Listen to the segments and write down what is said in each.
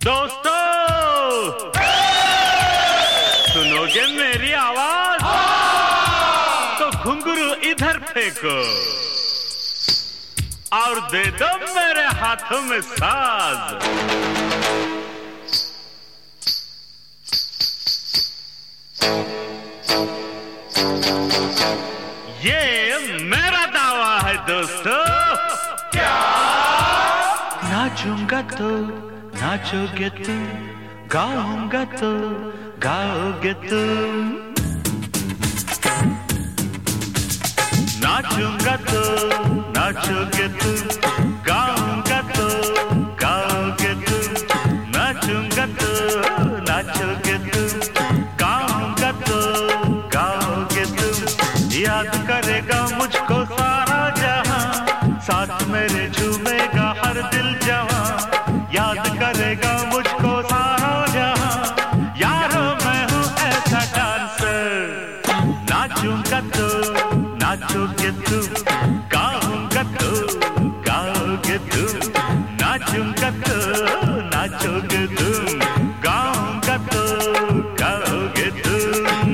दोस्तों सुनोगे मेरी आवाज तो घुंघरू इधर फेंको और दे दो मेरे हाथों में साज। ये मेरा दावा है दोस्तों। क्या नाचूंगा तो नाचोगे तुम, गाऊंगा तो गाओगे तुम। नाचूंगा तो नाचोगे तुम, गाऊंगा तो गाओगे तुम। नाचूंगा तो नाचोगे तुम, गाऊंगा तो गाओगे तुम। याद करेगा मुझको सारा जहां, साथ मेरे झूमेगा हर दिल जवां। याद करेगा मुझको सारा जहां, यारो मैं हूँ ऐसा डांसर। नाचूंगा तो नाचोगे तुम, गाऊंगा तो गाओगे तुम। नाचूंगा तो नाचोगे तुम, गाऊंगा तो गाओगे तुम।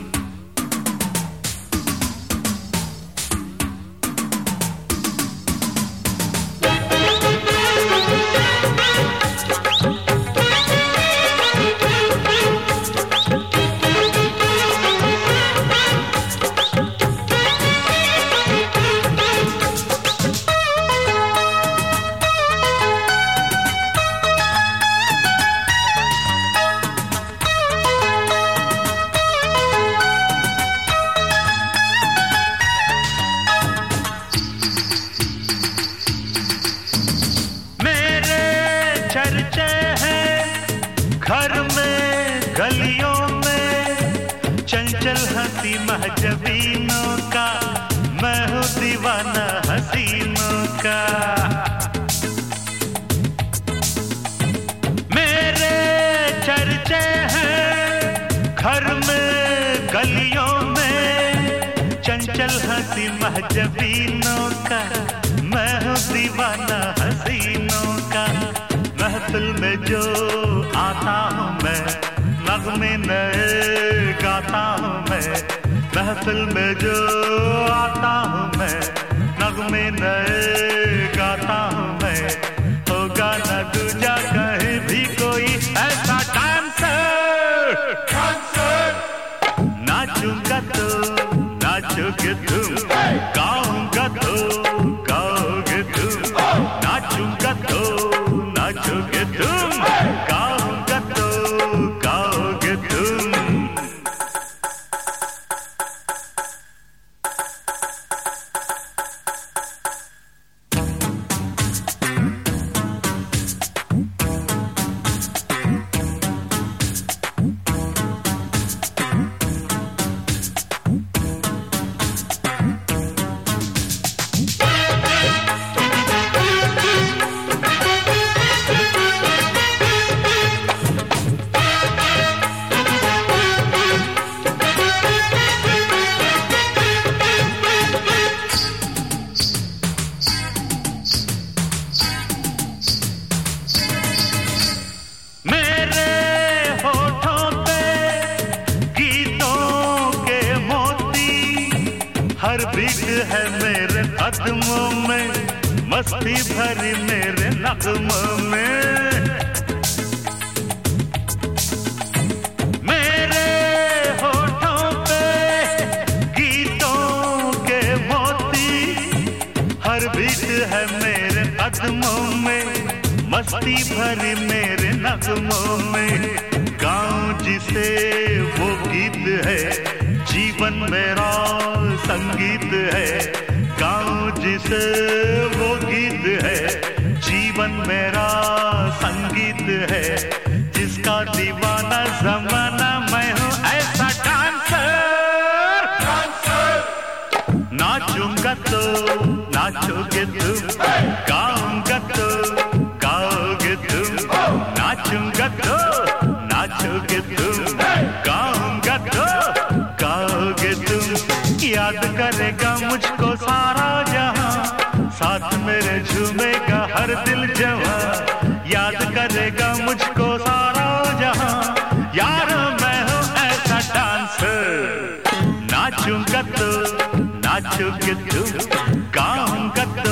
चर्चे हैं घर में गलियों में, चंचल हंसी महजबीनों का। मैं हूँ दीवाना हसीनों का। मेरे चर्चे हैं घर में गलियों में, चंचल हंसी महजबीनों का। मैं हूँ दीवाना हसीनों का। महफिल में जो आता हूँ मैं, नगमे नए गाता हूँ मैं। महफिल में जो आता हूँ मैं, नगमे नए गाता हूँ मैं। होगा न दूजा कहीं भी कोई ऐसा डांसर। नाचूंगा तो नाचोगे तुम, गाऊंगा तो गाओगे तुम। नाचूंगा तो नाचोगे तुम, गाऊंगा तो गाओगे तुम। हर बीट है मेरे कदमों में, मस्ती भरी मेरे नगमों में। मेरे होठों पे गीतों के मोती, हर बीट है मेरे कदमों में, मस्ती भरी मेरे नगमों में। गाऊं जिसे वो गीत है, जीवन मेरा संगीत है। गाऊं जिसे वो गीत है, जीवन मेरा संगीत है। जिसका दीवाना जमाना मैं हूँ ऐसा डांसर। नाचूंगा तो नाचोगे तुम, गाऊंगा तो गाओगे तुम। नाचूंगा तो नाचोगे तुम, गाऊंगा तो गाओगे तुम। याद करेगा मुझको सारा जहां, साथ मेरे झूमेगा हर दिल जवां। याद करेगा मुझको मुझको सारा जहां, यार मैं हूँ ऐसा डांसर। नाचूंगा तो नाचोगे तुम, गाऊंगा तो